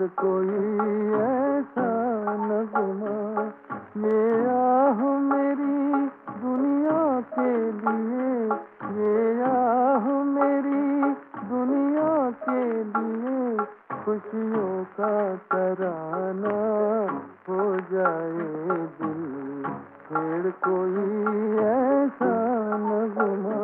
छेड़ कोई ऐसा नगमा, ये आह मेरी दुनिया के लिए, ये आह मेरी दुनिया के लिए, खुशियों का तराना हो जाए दिल, छेड़ कोई ऐसा नगमा।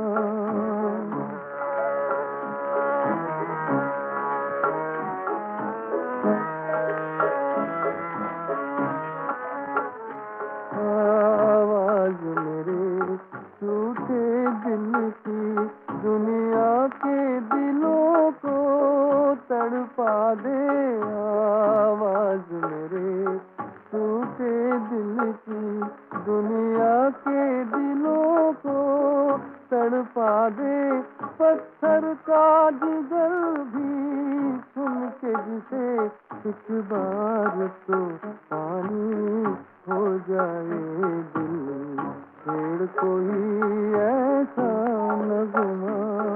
आवाज मेरे टूटे दिल की दुनिया के दिलों को तड़पा दे, आवाज मेरे टूटे दिल की दुनिया के दिलों को तड़पा दे, पत्थर का जिगर भी सुन के जिसे एक बार तो पानी हो जाए दिल, छेड़ कोई ऐसा नगमा।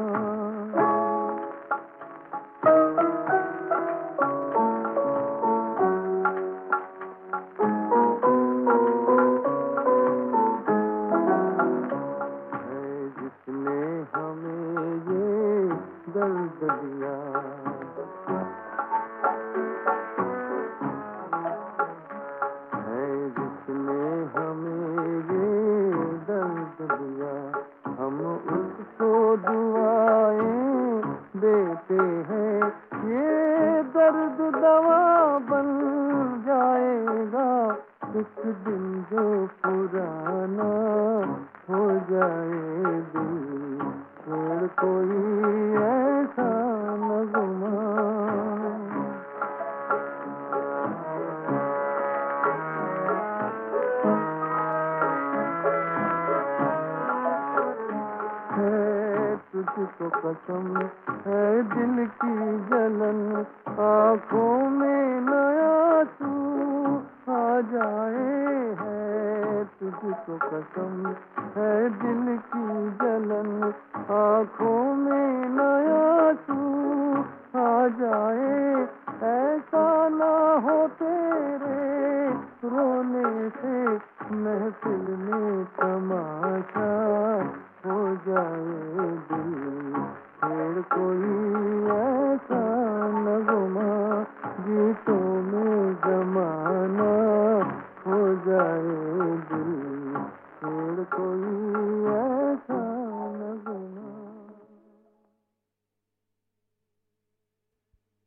है जिसने हमें ये दर्द दिया, है जिसने हमें ये दर्द दिया, हम उसको दुआएं देते हैं, ये दर्द दवा बन जाएगा एक दिन जो पुराना हो जाए दिल, छेड़ कोई ऐसा नगमा। है तुझको कसम, है दिल की जलन, आँखों में नया आंसू आ जाए, है तुझको कसम, है दिल की जलन, आँखों में नया आंसू आ जाए, ऐसा ना हो तेरे रोने से महफिल में तमाशा हो जाए दिल, छेड़ कोई ऐसा नगमा, गीतों